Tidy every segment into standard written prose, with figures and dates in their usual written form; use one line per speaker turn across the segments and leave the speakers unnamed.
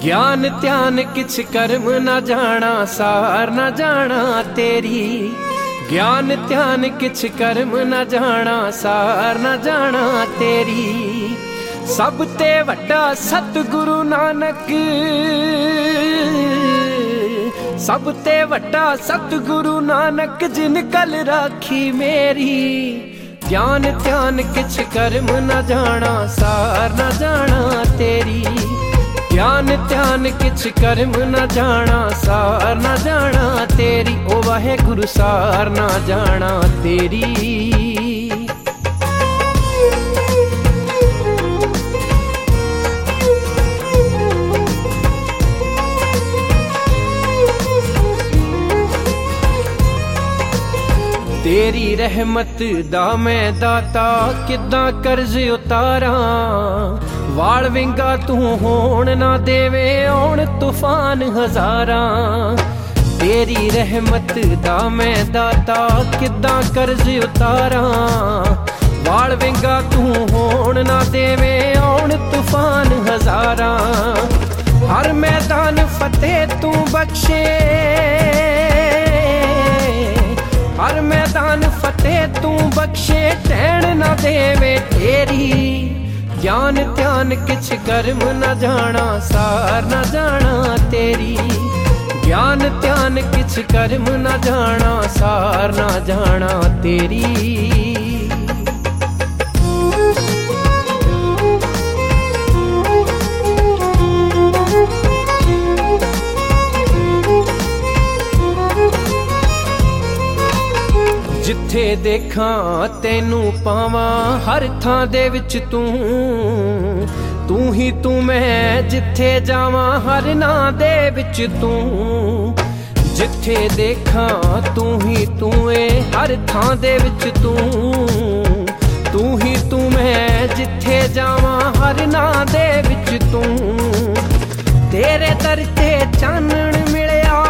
ज्ञान ध्यान किछ कर्म न जाना, सार न जाना तेरी। ज्ञान ध्यान किछ कर्म न जाना, सार न जाना तेरी। सब ते वड्डा सतगुरु नानक, सब ते वड्डा सतगुरु नानक, जिन कल राखी मेरी। ज्ञान ध्यान किछ कर्म न जाना, सार न जाना तेरी। ज्ञान ध्यान किछ कर्म न जाना, सार न जाना तेरी। ओ वाहेगुरु सार न जाना तेरी। तेरी रहमत दा मैं दाता, किद्दां कर्ज उतारा। वाल विंगा तू होण ना देवे, आउण तूफान हजारा। तेरी रहमत दा मैं दाता, किद्दां कर्ज उतारा। वाल विंगा तू होण ना देवे, आउण तूफान हजारा। हर मैदान फतेह तू बख्शे, हर मैदान फतेह तू बख्शे, टैण न देवे तेरी। ज्ञान ध्यान किछ कर्म न जाना, सार न जाना तेरी। ज्ञान ध्यान किछ कर्म न जाना, सार न जाना तेरी। जिथे देखा तेनू पावा, हर थां दे विच तू ही तू। मैं जिथे जावा हर नां दे विच तू। जिथे देखा तू ही तू ए, हर थां दे विच तू ही तू। मैं जिथे जावा हर नां दे विच तू। तेरे दर ते चानण मिलिया,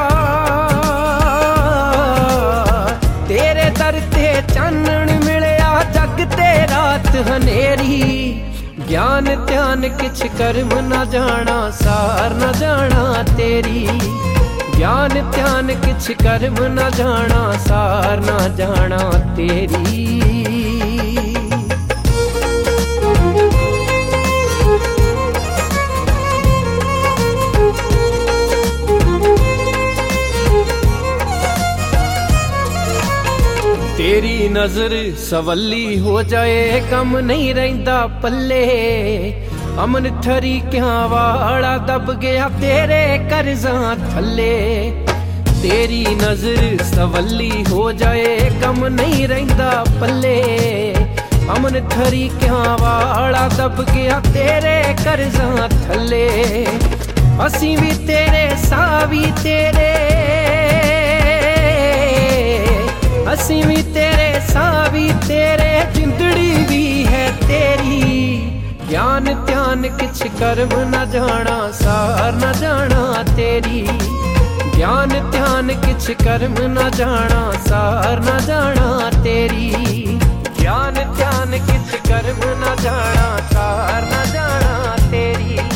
तेरे दर ते चानण मिलिया, जग ते रात हनेरी। ज्ञान ध्यान किछ कर्म न जाना, सार न जाना तेरी। ज्ञान ध्यान किछ कर्म न जाना, सार न जाना तेरी। तेरी नजर सवली हो जाए, कम नहीं रहिंदा पल्ले। अमन ठरी क्या वाड़ा दब गया तेरे कर्जां थल्ले। तेरी नजर सवली हो जाए, कम नहीं रहिंदा पल्ले। अमन ठरी क्या वाड़ा दब गया तेरे कर्जां थल्ले। असीं भी तेरे साह भी तेरे, असीं भी तेरे साह भी तेरे, जिंदड़ी भी है तेरी। ज्ञान ध्यान किछ कर्म न जाना, सार न जाना तेरी। ज्ञान ध्यान किछ कर्म न जाना, सार न जाना तेरी। ज्ञान ध्यान किछ कर्म न जाना, सार न जाना तेरी।